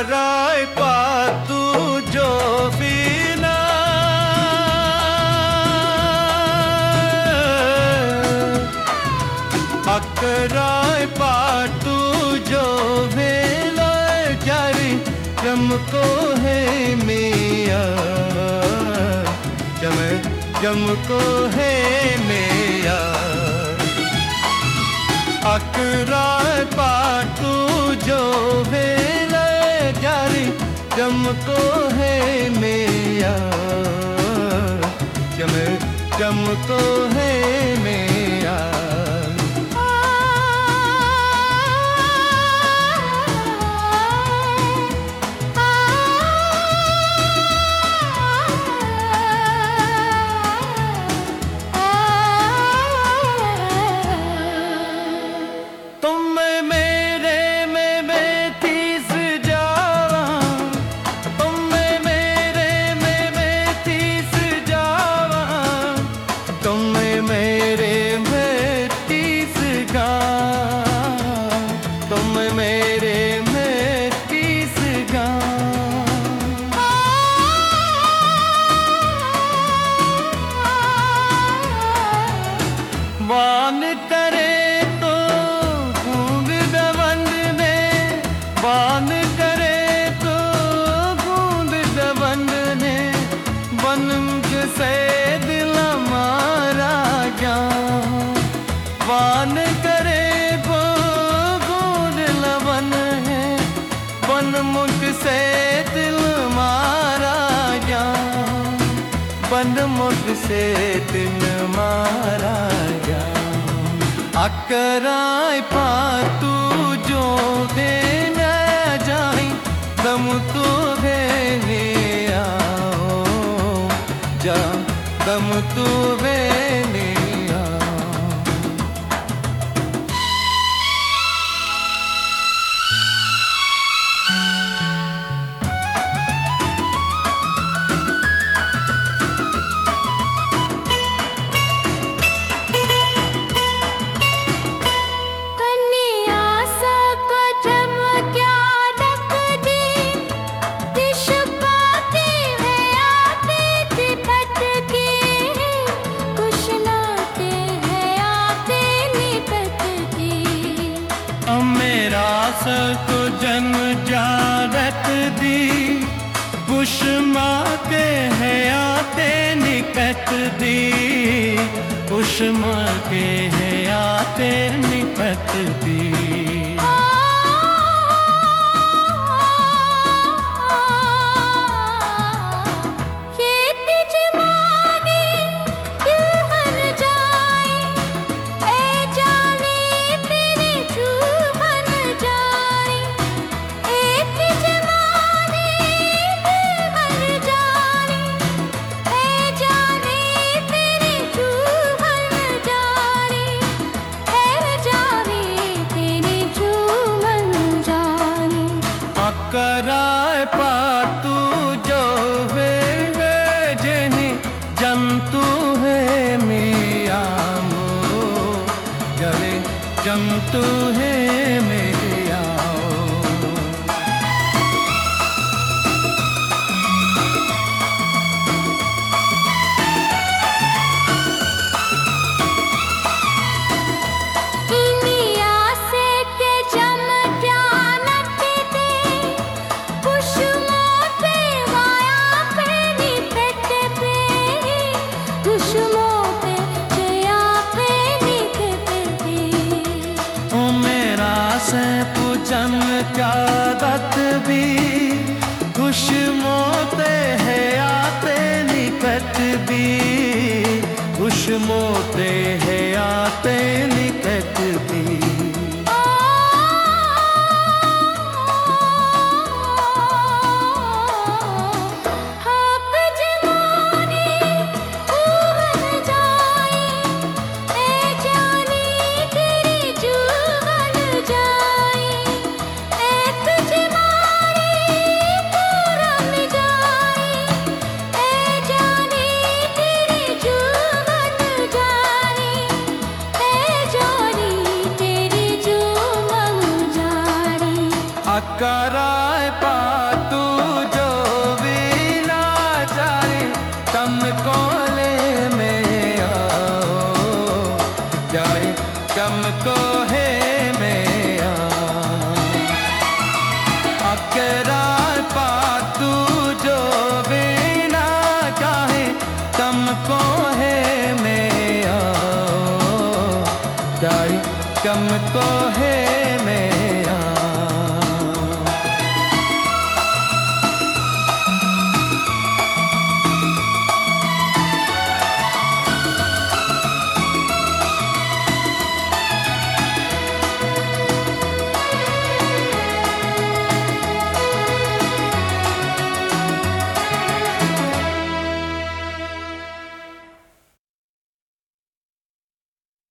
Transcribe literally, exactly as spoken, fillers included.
Akarai patu jovina Akarai patu jovina Jari jamko hai miya Jam jamko hai miya Akarai patu jovina Jari jamko hai miya Jam jamko hai miya वान करे तो गूंग दवंद ने वान करे तो गूंग दवंद ने बनम से दिल मारा जा वान करे वो गूंग लवन है बनमुख से दिल मारा जा बनमुख से दिल मारा Akarai patu jovina Jai dam tu bhene aao Ja dam tu bhene को जन्म जारत दी कुष्मा के है आते निकट दी कुष्मा के है आते निकट दी Akarai patu jovina Jeni jantu hai miya mo Jare jantu hai miya पूजन क्या दत भी खुश मोते है आते निकट भी खुश मोते है आते निकट भी जा कम को है में अकरार पातू जो बिना चाहे कम को है में दाई कम को है में